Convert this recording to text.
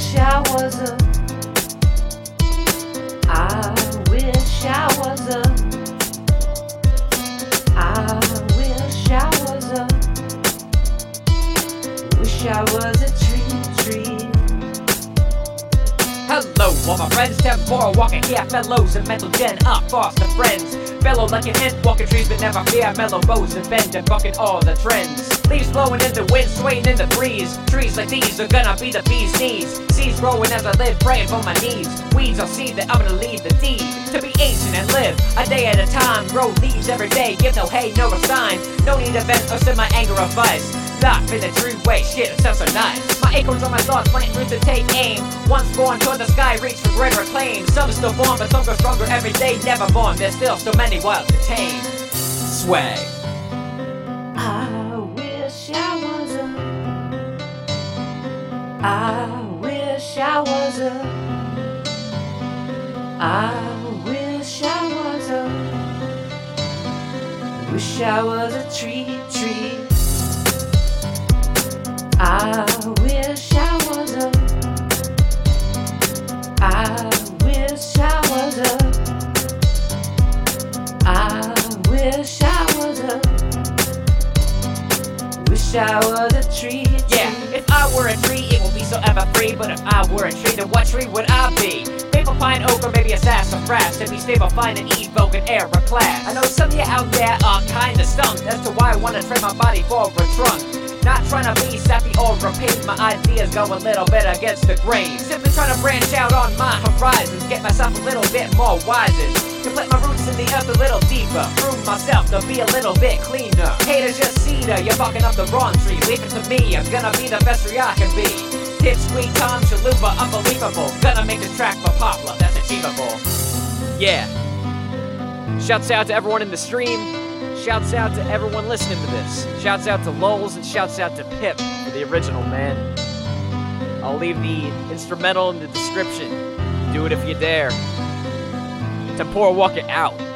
wish I was a. I wish I was a. I wish I was a. Wish I was a tree. Hello, all my friends, temporal walking here, fellows and mental gen up, foster friends. Fellow like an ant, walking trees but never fear, mellow bows and bend and bucking all the trends. Leaves blowing in the wind, swaying in the breeze. Trees like these are gonna be the bee's knees. Seeds growing as I live, praying for my needs. Weeds, I'll see that I'm gonna leave the deed to be ancient and live a day at a time. Grow leaves every day, give no hate, no resign. No need to vent or send my anger or vice. Life in a true way, shit, it sounds so nice. My acorns on my thoughts, planting roots to take aim. Once born toward the sky, reach for greater claims. Some still born, but some grow stronger every day. Never born, there's still so many wild to tame. Swag. I wish I was a. I wish I was a. I wish I was a. Wish I was a tree. I wish I was a. I wish I was a. I wish I was a. Wish I was a tree. Yeah, if I were a tree, it would be so ever free. But if I were a tree, then what tree would I be? Maple, pine, oak, or maybe a sassafras. To be stable, fine, and evoke an air of class. I know some of you out there are kinda stumped as to why I wanna trade my body for a trunk. Not trying to be sappy or repeat, my ideas go a little bit against the grain. Simply trying to branch out on my horizons, get myself a little bit more wiser. To put my roots in the earth a little deeper, prove myself to be a little bit cleaner. Haters just cedar, you're fucking up the wrong tree. Leave it to me, I'm gonna be the best tree I can be. Pipsqueak, Tom Chalupa, unbelievable. Gonna make this track for Poplar, that's achievable. Yeah. Shouts out to everyone in the stream. Shouts out to everyone listening to this. Shouts out to Lulz and shouts out to Pip for the original, man. I'll leave the instrumental in the description. Do it if you dare. Temporal Walker out.